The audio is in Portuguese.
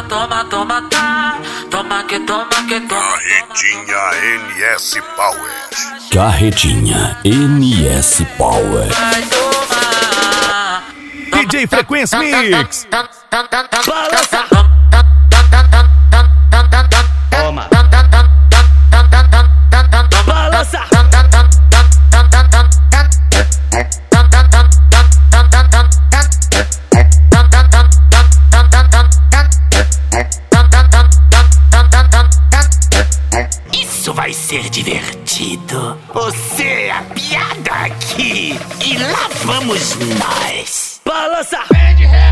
toma, toma, tá. Toma que toma que toma. Carretinha NS Power. Carretinha NS Power. Vai tomar. DJ Frequência Mix. Balança. Toma. Balança. Isso vai ser divertido. Você é a piada aqui. E lá vamos nós. Balança. Pé de ré.